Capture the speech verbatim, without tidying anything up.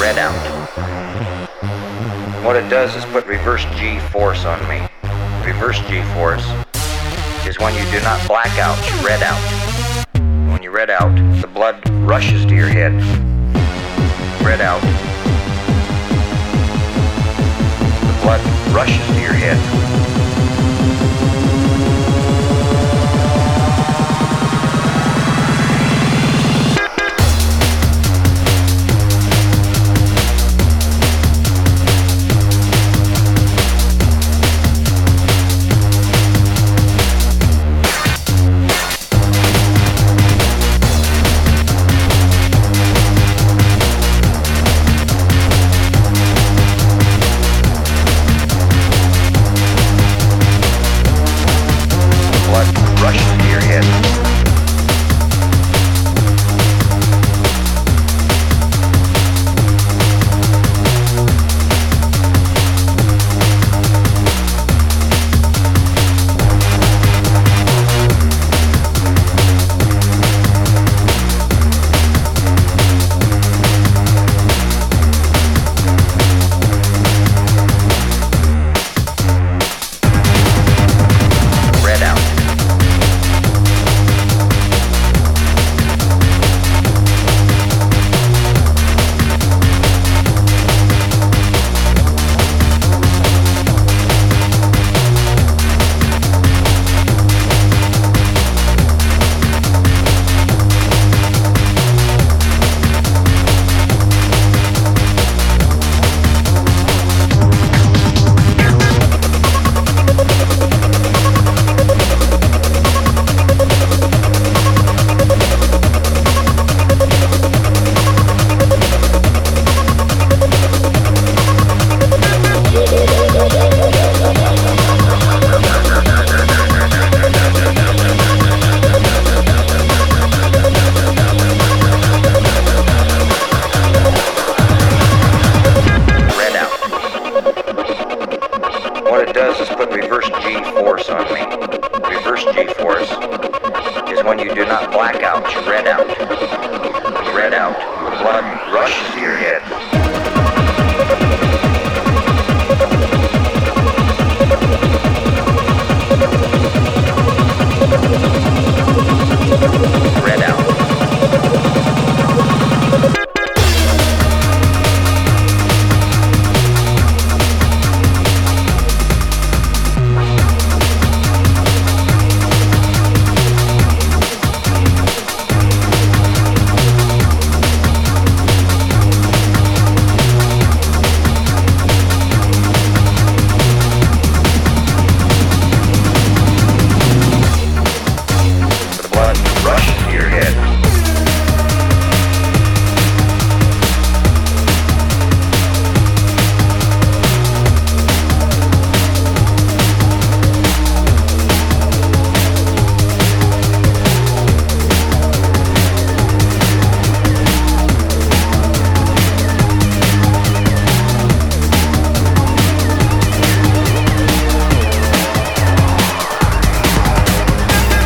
red out. What it does is put reverse G-force on me. Reverse G-force is when you do not black out, you red out. When you red out, the blood rushes to your head. Red out. The blood rushes to your head.